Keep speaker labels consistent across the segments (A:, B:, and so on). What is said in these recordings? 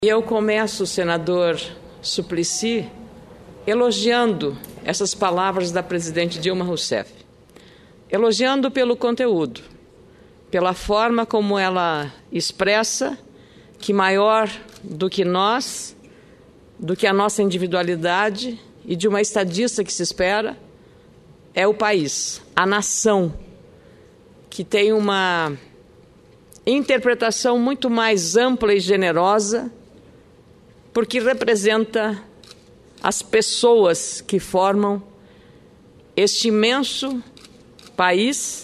A: Eu começo, senador Suplicy, elogiando essas palavras da presidente Dilma Rousseff. Elogiando pelo conteúdo, pela forma como ela expressa que maior do que nós, do que a nossa individualidade e de uma estadista que se espera, é o país, a nação, que tem uma interpretação muito mais ampla e generosa, porque representa as pessoas que formam este imenso país,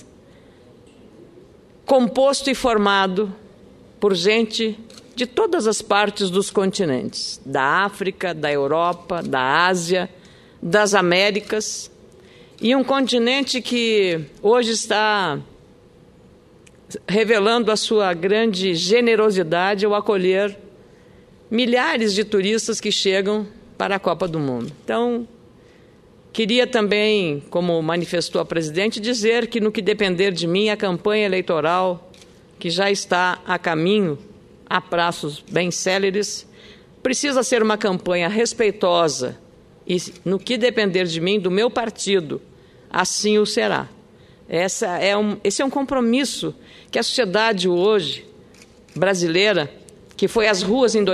A: composto e formado por gente de todas as partes dos continentes, da África, da Europa, da Ásia, das Américas, e um continente que hoje está revelando a sua grande generosidade ao acolher milhares de turistas que chegam para a Copa do Mundo. Então, queria também, como manifestou a presidente, dizer que no que depender de mim, a campanha eleitoral, que já está a caminho, a prazos bem céleres, precisa ser uma campanha respeitosa e, no que depender de mim, do meu partido, assim o será. Esse é um compromisso que a sociedade hoje, brasileira, que foi às ruas em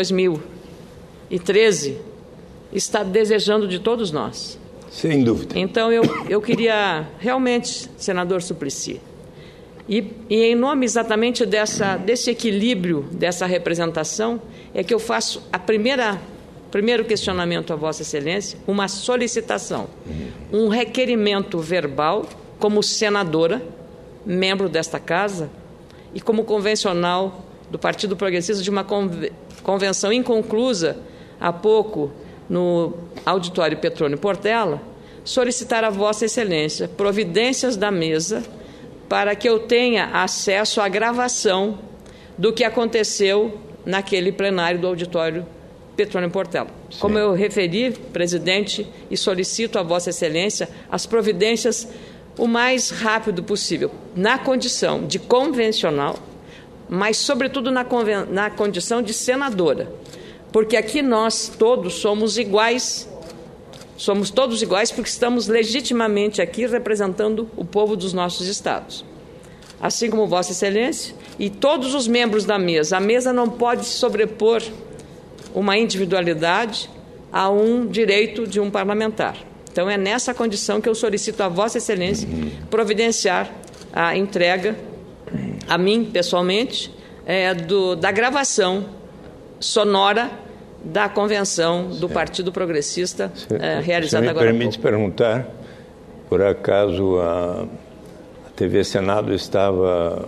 A: 2013, está desejando de todos nós.
B: Sem dúvida.
A: Então, eu queria realmente, senador Suplicy, e em nome exatamente desse equilíbrio, dessa representação, é que eu faço primeiro questionamento a Vossa Excelência, uma solicitação, um requerimento verbal, como senadora, membro desta Casa, e como convencional do Partido Progressista, de uma convenção inconclusa há pouco no auditório Petrônio Portela, solicitar a Vossa Excelência providências da mesa para que eu tenha acesso à gravação do que aconteceu naquele plenário do auditório Petrônio Portela. Sim. Como eu referi, presidente, e solicito a Vossa Excelência as providências o mais rápido possível, na condição de convencional, mas, sobretudo, na condição de senadora, porque aqui nós todos somos iguais porque estamos legitimamente aqui representando o povo dos nossos estados. Assim como Vossa Excelência e todos os membros da mesa. A mesa não pode sobrepor uma individualidade a um direito de um parlamentar. Então, é nessa condição que eu solicito a Vossa Excelência providenciar a entrega a mim, pessoalmente, da gravação sonora da convenção do Partido Progressista realizada agora.
B: Me permite perguntar, por acaso a TV Senado estava...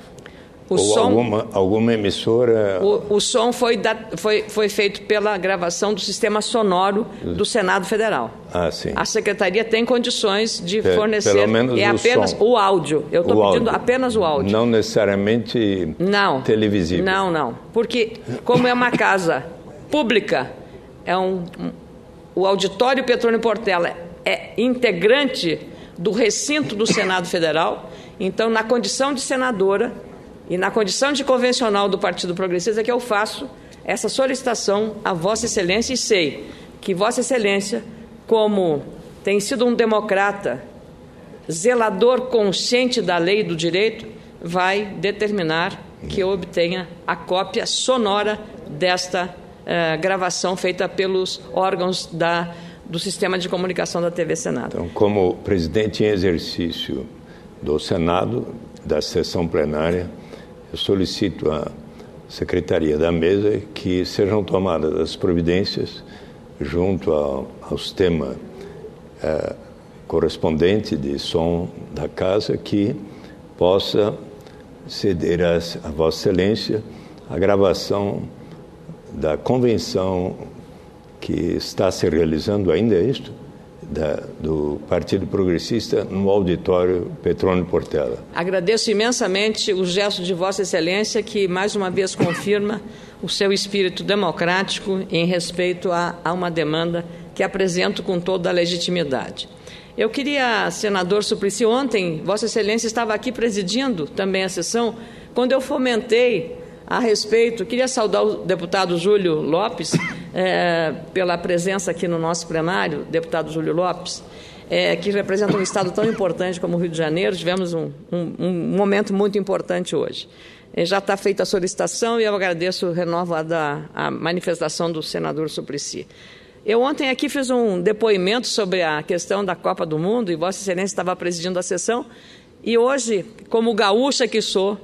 B: alguma emissora...
A: O som foi feito pela gravação do sistema sonoro do Senado Federal.
B: Ah, sim.
A: A Secretaria tem condições de fornecer...
B: Pelo menos
A: apenas o áudio. Eu estou pedindo apenas o áudio.
B: Não necessariamente televisível.
A: Não. Porque, como é uma casa pública, o auditório Petrônio Portela é integrante do recinto do Senado Federal. Então, na condição de senadora... E na condição de convencional do Partido Progressista é que eu faço essa solicitação a Vossa Excelência e sei que Vossa Excelência, como tem sido um democrata, zelador consciente da lei e do direito, vai determinar que eu obtenha a cópia sonora desta gravação feita pelos órgãos do sistema de comunicação da TV Senado.
B: Então, como presidente em exercício do Senado, da sessão plenária, eu solicito à Secretaria da Mesa que sejam tomadas as providências junto ao sistema correspondente de som da Casa que possa ceder a Vossa Excelência a gravação da convenção que está se realizando ainda do Partido Progressista no auditório Petrônio Portela.
A: Agradeço imensamente o gesto de Vossa Excelência, que mais uma vez confirma o seu espírito democrático em respeito a uma demanda que apresento com toda a legitimidade. Eu queria, senador Suplicy, ontem Vossa Excelência estava aqui presidindo também a sessão, quando eu fomentei a respeito. Queria saudar o deputado Júlio Lopes pela presença aqui no nosso plenário, deputado Júlio Lopes, que representa um estado tão importante como o Rio de Janeiro. Tivemos um momento muito importante hoje. Já está feita a solicitação e eu agradeço, renovo a manifestação do senador Suplicy. Eu ontem aqui fiz um depoimento sobre a questão da Copa do Mundo e Vossa Excelência estava presidindo a sessão. E hoje, como gaúcha que sou,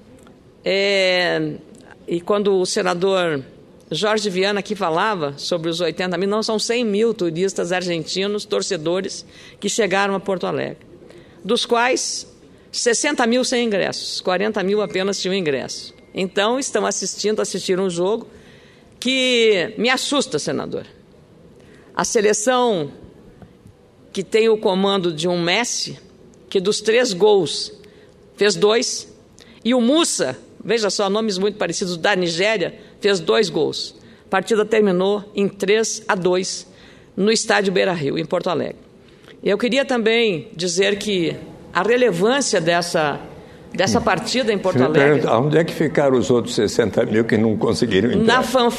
A: e quando o senador Jorge Viana aqui falava sobre os 80 mil, não, são 100 mil turistas argentinos, torcedores, que chegaram a Porto Alegre, dos quais 60 mil sem ingressos, 40 mil apenas tinham ingresso. Então, estão assistiram um jogo que me assusta, senador. A seleção que tem o comando de um Messi, que dos 3 gols fez 2, e o Musa, veja só, nomes muito parecidos, da Nigéria, fez 2 gols. A partida terminou em 3-2 no estádio Beira-Rio, em Porto Alegre. Eu queria também dizer que a relevância dessa partida em Porto Alegre...
B: Onde é que ficaram os outros 60 mil que não conseguiram entrar?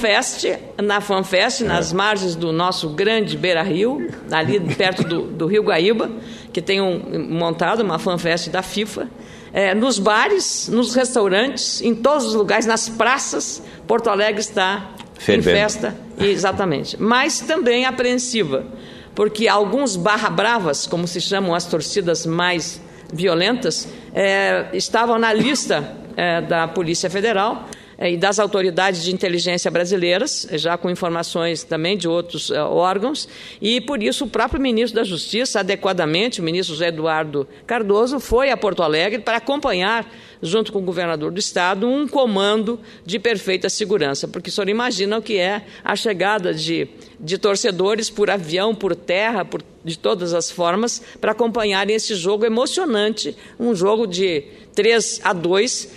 A: Na FanFest, nas margens do nosso grande Beira-Rio, ali perto do Rio Guaíba, que tem montado uma FanFest da FIFA, nos bares, nos restaurantes, em todos os lugares, nas praças. Porto Alegre está em festa, exatamente. Mas também apreensiva, porque alguns barra bravas, como se chamam as torcidas mais violentas, estavam na lista da Polícia Federal e das autoridades de inteligência brasileiras, já com informações também de outros órgãos, e por isso o próprio ministro da Justiça, adequadamente, o ministro José Eduardo Cardoso, foi a Porto Alegre para acompanhar, junto com o governador do estado, um comando de perfeita segurança, porque o senhor imagina o que é a chegada de torcedores por avião, por terra, de todas as formas, para acompanharem esse jogo emocionante, um jogo de 3-2,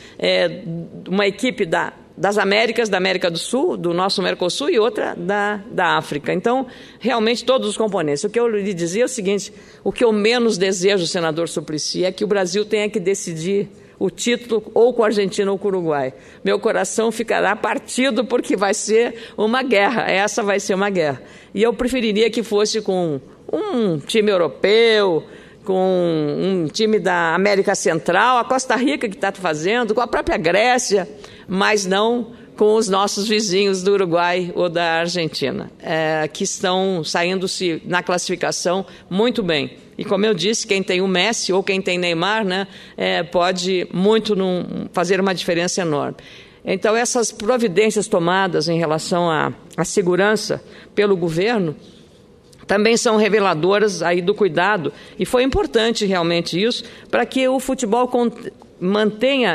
A: uma equipe das Américas, da América do Sul, do nosso Mercosul, e outra da África. Então, realmente, todos os componentes. O que eu lhe dizia é o seguinte: o que eu menos desejo, senador Suplicy, é que o Brasil tenha que decidir o título ou com a Argentina ou com o Uruguai. Meu coração ficará partido porque vai ser uma guerra. Essa vai ser uma guerra. E eu preferiria que fosse com um time europeu, com um time da América Central, a Costa Rica que está fazendo, com a própria Grécia, mas não com os nossos vizinhos do Uruguai ou da Argentina, que estão saindo-se na classificação muito bem. E, como eu disse, quem tem o Messi ou quem tem Neymar, né, pode muito fazer uma diferença enorme. Então, essas providências tomadas em relação à segurança pelo governo também são reveladoras aí do cuidado, e foi importante realmente isso, para que o futebol mantenha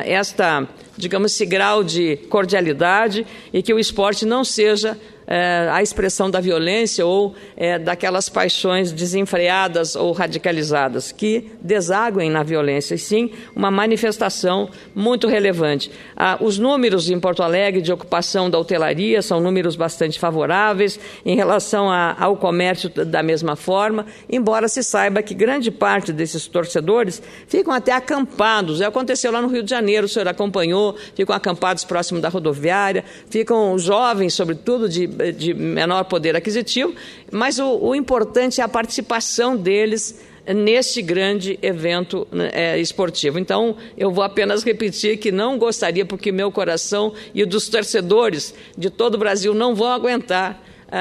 A: esse grau de cordialidade e que o esporte não seja a expressão da violência ou daquelas paixões desenfreadas ou radicalizadas que desaguem na violência, e sim uma manifestação muito relevante. Os números em Porto Alegre de ocupação da hotelaria são números bastante favoráveis, em relação ao comércio da mesma forma, embora se saiba que grande parte desses torcedores ficam até acampados. Aconteceu lá no Rio de Janeiro, o senhor acompanhou, ficam acampados próximo da rodoviária, ficam jovens, sobretudo, de menor poder aquisitivo, mas o importante é a participação deles neste grande evento esportivo. Então, eu vou apenas repetir que não gostaria, porque meu coração e o dos torcedores de todo o Brasil não vão aguentar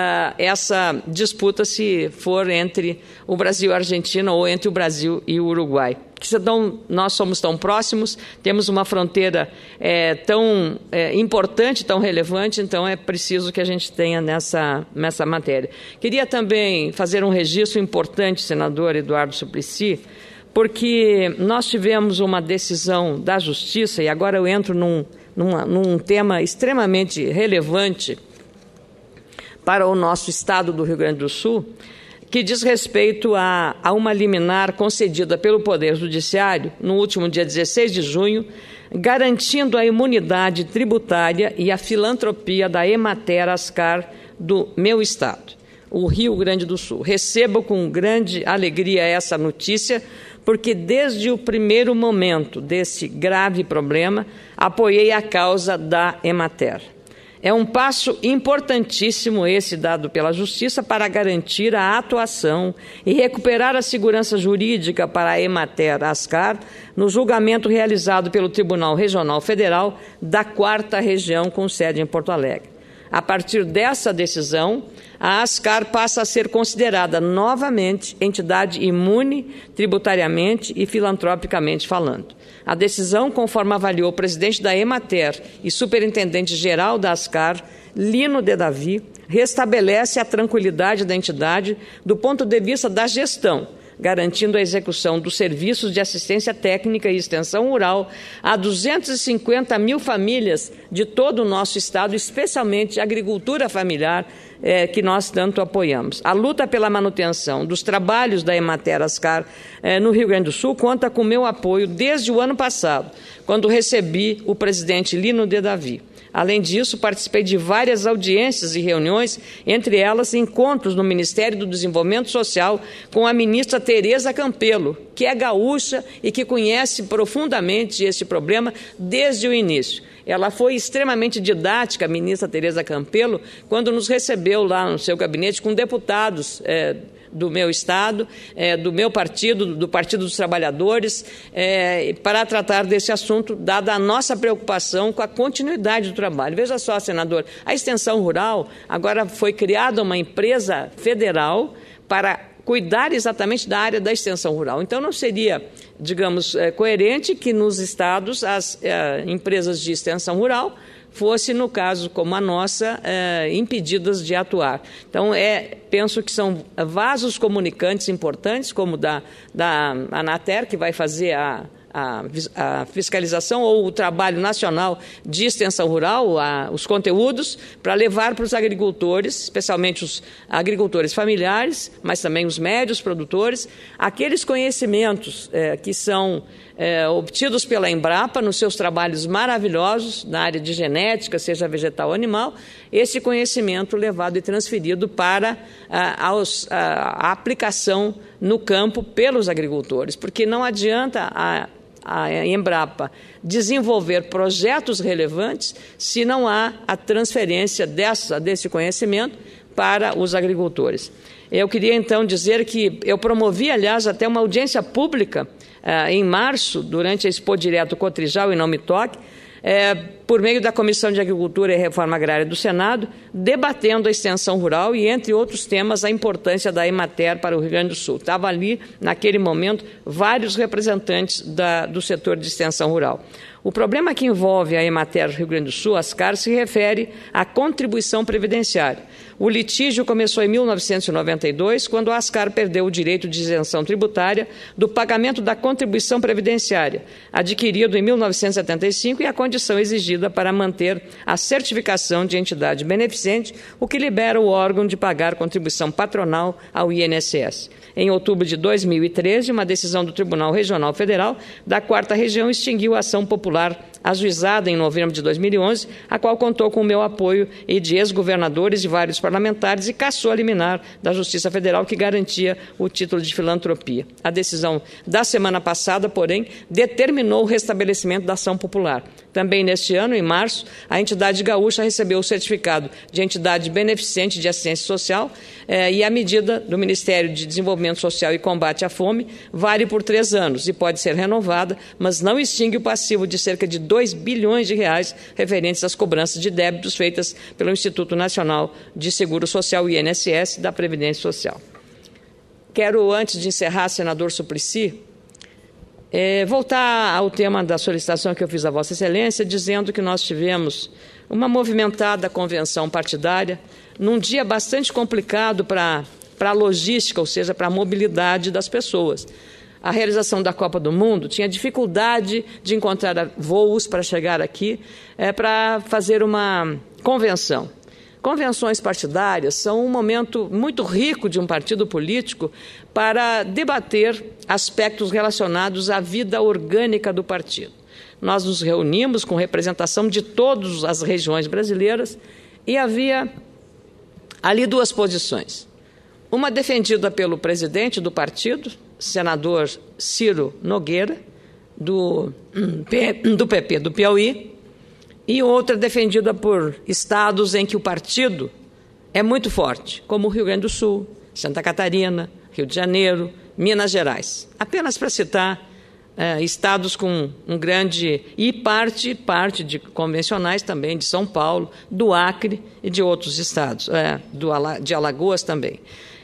A: essa disputa se for entre o Brasil e a Argentina ou entre o Brasil e o Uruguai. Nós somos tão próximos, temos uma fronteira tão importante, tão relevante, então é preciso que a gente tenha nessa matéria. Queria também fazer um registro importante, senador Eduardo Suplicy, porque nós tivemos uma decisão da Justiça, e agora eu entro num tema extremamente relevante para o nosso estado do Rio Grande do Sul, que diz respeito a uma liminar concedida pelo Poder Judiciário no último dia 16 de junho, garantindo a imunidade tributária e a filantropia da Emater Ascar do meu estado. o Rio Grande do Sul. Recebo com grande alegria essa notícia, porque desde o primeiro momento desse grave problema, apoiei a causa da Emater. É um passo importantíssimo esse dado pela Justiça para garantir a atuação e recuperar a segurança jurídica para a Emater-Ascar no julgamento realizado pelo Tribunal Regional Federal da 4ª Região, com sede em Porto Alegre. A partir dessa decisão, a Ascar passa a ser considerada novamente entidade imune tributariamente e filantropicamente falando. A decisão, conforme avaliou o presidente da Emater e superintendente-geral da Ascar, Lino de Davi, restabelece a tranquilidade da entidade do ponto de vista da gestão, garantindo a execução dos serviços de assistência técnica e extensão rural a 250 mil famílias de todo o nosso estado, especialmente a agricultura familiar, que nós tanto apoiamos. A luta pela manutenção dos trabalhos da Emater-Ascar no Rio Grande do Sul conta com meu apoio desde o ano passado, quando recebi o presidente Lino de Davi. Além disso, participei de várias audiências e reuniões, entre elas encontros no Ministério do Desenvolvimento Social com a ministra Tereza Campelo, que é gaúcha e que conhece profundamente esse problema desde o início. Ela foi extremamente didática, a ministra Tereza Campelo, quando nos recebeu lá no seu gabinete com deputados do meu estado, do meu partido, do Partido dos Trabalhadores, para tratar desse assunto, dada a nossa preocupação com a continuidade do trabalho. Veja só, senador, a extensão rural, agora foi criada uma empresa federal para cuidar exatamente da área da extensão rural. Então, não seria, digamos, coerente que nos estados as empresas de extensão rural fossem, no caso como a nossa, impedidas de atuar. Então, penso que são vasos comunicantes importantes, como da Anater, que vai fazer a fiscalização ou o trabalho nacional de extensão rural, os conteúdos, para levar para os agricultores, especialmente os agricultores familiares, mas também os médios produtores, aqueles conhecimentos que são obtidos pela Embrapa nos seus trabalhos maravilhosos na área de genética, seja vegetal ou animal, esse conhecimento levado e transferido para a aplicação no campo pelos agricultores, porque não adianta a Embrapa desenvolver projetos relevantes se não há a transferência desse conhecimento para os agricultores. Eu queria, então, dizer que eu promovi, aliás, até uma audiência pública em março, durante a Expo Direto Cotrijal e Não Me Toque, por meio da Comissão de Agricultura e Reforma Agrária do Senado, debatendo a extensão rural e, entre outros temas, a importância da Emater para o Rio Grande do Sul. Estava ali, naquele momento, vários representantes do setor de extensão rural. O problema que envolve a Emater Rio Grande do Sul, Ascar, se refere à contribuição previdenciária. O litígio começou em 1992, quando a Ascar perdeu o direito de isenção tributária do pagamento da contribuição previdenciária, adquirido em 1975, e a condição exigida para manter a certificação de entidade beneficente, o que libera o órgão de pagar contribuição patronal ao INSS. Em outubro de 2013, uma decisão do Tribunal Regional Federal da 4ª Região extinguiu a ação popular ajuizada em novembro de 2011, a qual contou com o meu apoio e de ex-governadores e vários parlamentares, e cassou a liminar da Justiça Federal que garantia o título de filantropia. A decisão da semana passada, porém, determinou o restabelecimento da ação popular. Também neste ano, em março, a entidade gaúcha recebeu o certificado de entidade beneficente de assistência social e a medida do Ministério de Desenvolvimento Social e Combate à Fome vale por 3 anos e pode ser renovada, mas não extingue o passivo de cerca de 2 bilhões de reais referentes às cobranças de débitos feitas pelo Instituto Nacional de Seguro Social, INSS, da Previdência Social. Quero, antes de encerrar, senador Suplicy, voltar ao tema da solicitação que eu fiz a Vossa Excelência, dizendo que nós tivemos uma movimentada convenção partidária num dia bastante complicado para a logística, ou seja, para a mobilidade das pessoas. A realização da Copa do Mundo tinha dificuldade de encontrar voos para chegar aqui para fazer uma convenção. Convenções partidárias são um momento muito rico de um partido político para debater aspectos relacionados à vida orgânica do partido. Nós nos reunimos com representação de todas as regiões brasileiras e havia ali 2 posições. uma defendida pelo presidente do partido, senador Ciro Nogueira, do PP do Piauí, e outra defendida por estados em que o partido é muito forte, como o Rio Grande do Sul, Santa Catarina, Rio de Janeiro, Minas Gerais. Apenas para citar estados com um grande... E parte de convencionais também, de São Paulo, do Acre e de outros estados, de Alagoas também.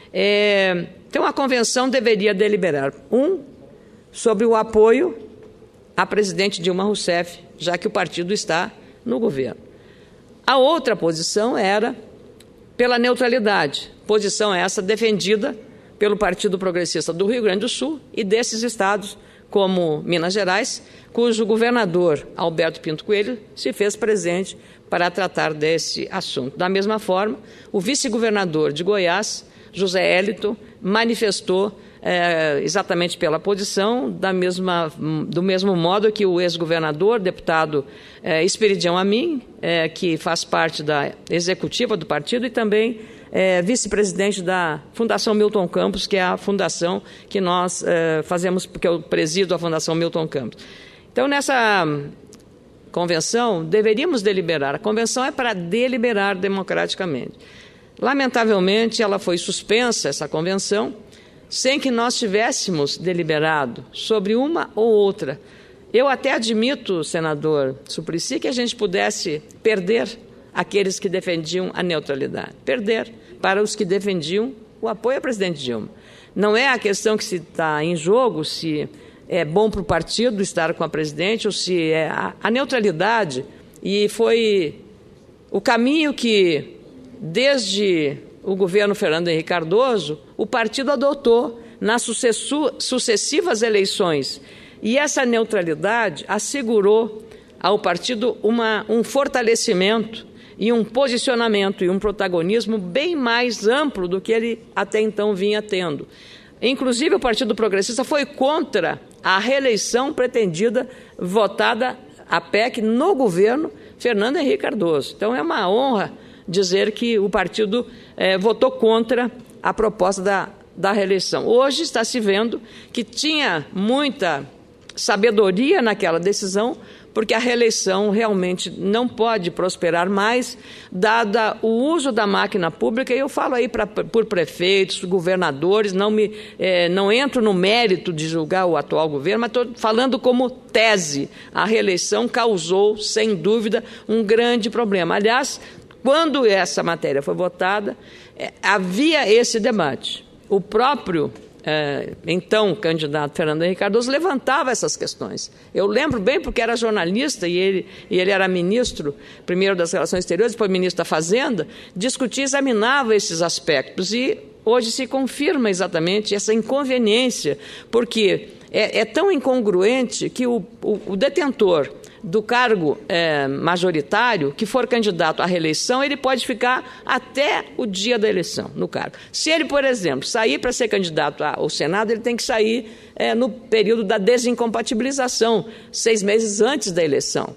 A: Então, a convenção deveria deliberar, sobre o apoio à presidente Dilma Rousseff, já que o partido está no governo. A outra posição era pela neutralidade, posição essa defendida pelo Partido Progressista do Rio Grande do Sul e desses estados, como Minas Gerais, cujo governador, Alberto Pinto Coelho, se fez presente para tratar desse assunto. Da mesma forma, o vice-governador de Goiás, José Hélito, manifestou exatamente pela posição, do mesmo modo que o ex-governador, deputado Esperidião Amin, que faz parte da executiva do partido e também vice-presidente da Fundação Milton Campos, que é a fundação que nós fazemos, porque eu presido a Fundação Milton Campos. Então, nessa convenção, deveríamos deliberar. A convenção é para deliberar democraticamente. Lamentavelmente, ela foi suspensa, essa convenção, sem que nós tivéssemos deliberado sobre uma ou outra. Eu até admito, senador Suplicy, que a gente pudesse perder aqueles que defendiam a neutralidade, perder para os que defendiam o apoio à presidente Dilma. Não é a questão que se está em jogo, se é bom para o partido estar com a presidente ou se é a neutralidade, e foi o caminho que, desde o governo Fernando Henrique Cardoso, o partido adotou nas sucessivas eleições. E essa neutralidade assegurou ao partido um fortalecimento e um posicionamento e um protagonismo bem mais amplo do que ele até então vinha tendo. Inclusive, o Partido Progressista foi contra a reeleição pretendida, votada a PEC no governo Fernando Henrique Cardoso. Então, é uma honra dizer que o partido votou contra a proposta da reeleição. Hoje está se vendo que tinha muita sabedoria naquela decisão, porque a reeleição realmente não pode prosperar mais, dada o uso da máquina pública. E eu falo aí por prefeitos, governadores, não entro no mérito de julgar o atual governo, mas estou falando como tese. A reeleição causou, sem dúvida, um grande problema. Aliás, quando essa matéria foi votada, havia esse debate. O próprio então candidato Fernando Henrique Cardoso levantava essas questões. Eu lembro bem porque era jornalista e ele era ministro, primeiro das Relações Exteriores, depois ministro da Fazenda, discutia, examinava esses aspectos e hoje se confirma exatamente essa inconveniência, porque é tão incongruente que o detentor do cargo majoritário, que for candidato à reeleição, ele pode ficar até o dia da eleição no cargo. Se ele, por exemplo, sair para ser candidato ao Senado, ele tem que sair no período da desincompatibilização, 6 meses antes da eleição.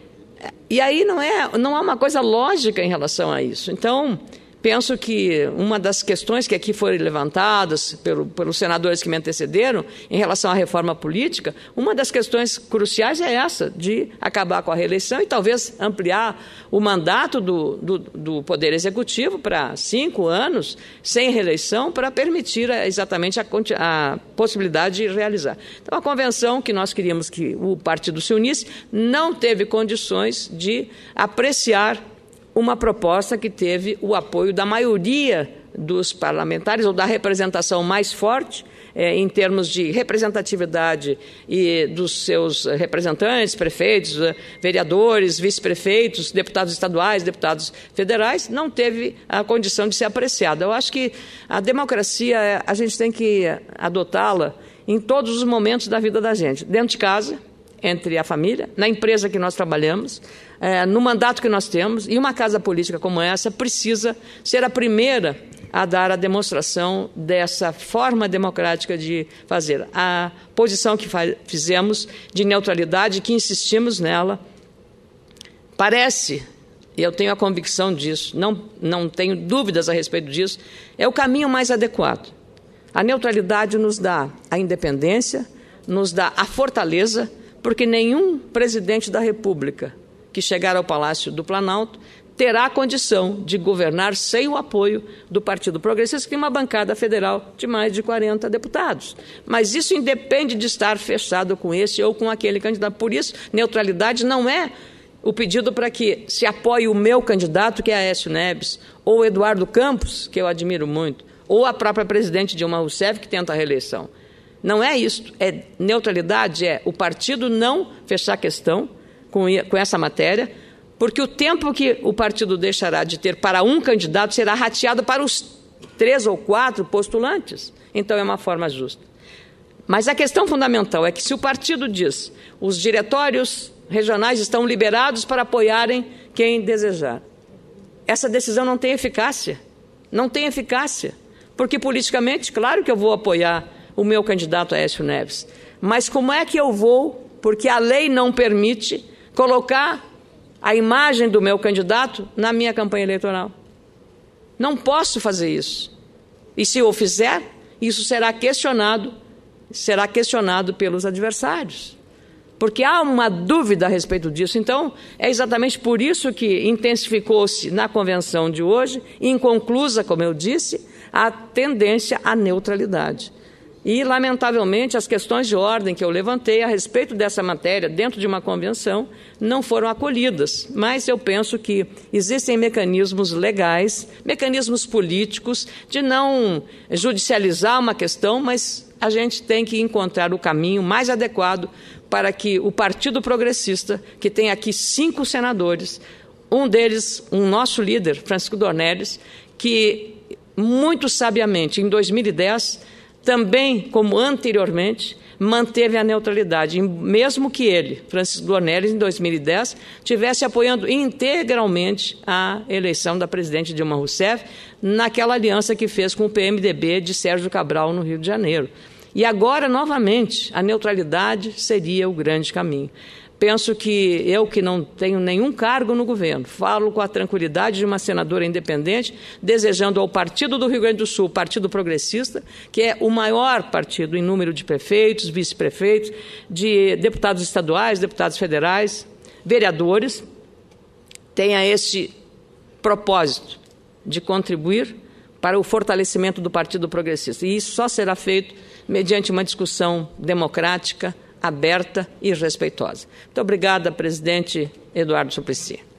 A: E aí não há uma coisa lógica em relação a isso. Então, penso que uma das questões que aqui foram levantadas pelos senadores que me antecederam em relação à reforma política, uma das questões cruciais é essa, de acabar com a reeleição e talvez ampliar o mandato do Poder Executivo para 5 anos, sem reeleição, para permitir exatamente a possibilidade de realizar. Então, a convenção que nós queríamos que o partido se unisse não teve condições de apreciar uma proposta que teve o apoio da maioria dos parlamentares, ou da representação mais forte, em termos de representatividade e dos seus representantes, prefeitos, vereadores, vice-prefeitos, deputados estaduais, deputados federais, não teve a condição de ser apreciada. Eu acho que a democracia, a gente tem que adotá-la em todos os momentos da vida da gente, dentro de casa, entre a família, na empresa que nós trabalhamos, no mandato que nós temos, e uma casa política como essa precisa ser a primeira a dar a demonstração dessa forma democrática de fazer. A posição que fizemos de neutralidade, que insistimos nela, parece e eu tenho a convicção disso, não tenho dúvidas a respeito disso, é o caminho mais adequado. A neutralidade nos dá a independência, nos dá a fortaleza, porque nenhum presidente da República que chegar ao Palácio do Planalto terá a condição de governar sem o apoio do Partido Progressista, que tem uma bancada federal de mais de 40 deputados. Mas isso independe de estar fechado com esse ou com aquele candidato. Por isso, neutralidade não é o pedido para que se apoie o meu candidato, que é Aécio Neves, ou o Eduardo Campos, que eu admiro muito, ou a própria presidente Dilma Rousseff, que tenta a reeleição. Não é isso. Neutralidade é o partido não fechar questão com essa matéria, porque o tempo que o partido deixará de ter para um candidato será rateado para os 3 ou 4 postulantes. Então, é uma forma justa. Mas a questão fundamental é que, se o partido diz os diretórios regionais estão liberados para apoiarem quem desejar, essa decisão não tem eficácia. Não tem eficácia. Porque, politicamente, claro que eu vou apoiar o meu candidato Aécio Neves. Mas como é que eu vou, porque a lei não permite, colocar a imagem do meu candidato na minha campanha eleitoral? Não posso fazer isso. E se eu fizer, isso será questionado pelos adversários. Porque há uma dúvida a respeito disso. Então, é exatamente por isso que intensificou-se na convenção de hoje, inconclusa, como eu disse, a tendência à neutralidade. E, lamentavelmente, as questões de ordem que eu levantei a respeito dessa matéria dentro de uma convenção não foram acolhidas. Mas eu penso que existem mecanismos legais, mecanismos políticos, de não judicializar uma questão, mas a gente tem que encontrar o caminho mais adequado para que o Partido Progressista, que tem aqui 5 senadores, um deles, um nosso líder, Francisco Dornelles, que muito sabiamente, em 2010, também, como anteriormente, manteve a neutralidade, mesmo que ele, Francisco Dornelles, em 2010, estivesse apoiando integralmente a eleição da presidente Dilma Rousseff, naquela aliança que fez com o PMDB de Sérgio Cabral, no Rio de Janeiro. E agora, novamente, a neutralidade seria o grande caminho. Penso que eu, que não tenho nenhum cargo no governo, falo com a tranquilidade de uma senadora independente, desejando ao Partido do Rio Grande do Sul, Partido Progressista, que é o maior partido em número de prefeitos, vice-prefeitos, de deputados estaduais, deputados federais, vereadores, tenha esse propósito de contribuir para o fortalecimento do Partido Progressista. E isso só será feito mediante uma discussão democrática, aberta e respeitosa. Muito obrigada, presidente Eduardo Suplicy.